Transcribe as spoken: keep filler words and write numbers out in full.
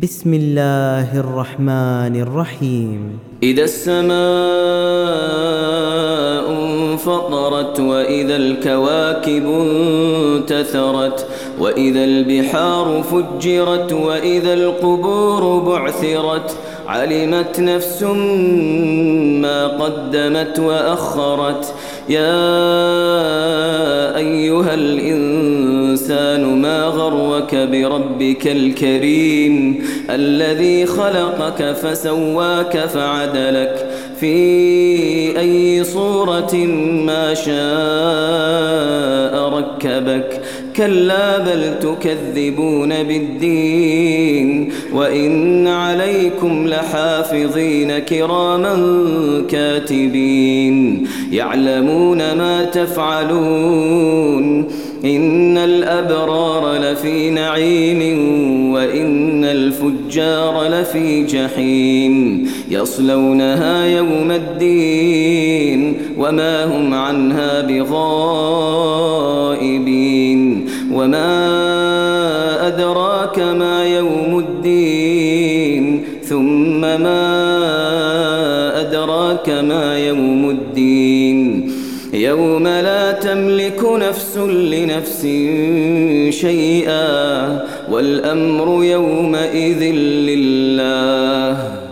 بسم الله الرحمن الرحيم. إذا السماء انفطرت وإذا الكواكب انتثرت وإذا البحار فجرت وإذا القبور بعثرت علمت نفس ما قدمت وأخرت. يا أيها الإنسان ما غرك بربك الكريم الذي خلقك فسواك فعدلك في أي صورة ما شاء ركبك. كلا بل تكذبون بالدين وإن عليكم لحافظين كراما كاتبين يعلمون ما تفعلون. إن الأبرار لفي نعيم وإن الفجار لفي جحيم يصلونها يوم الدين وما هم عنها بغائبين. وما أدراك ما يوم الدين ثم ما أدراك ما يوم الدين يوم لا تملك نفس لنفس شيئا والأمر يومئذ لله.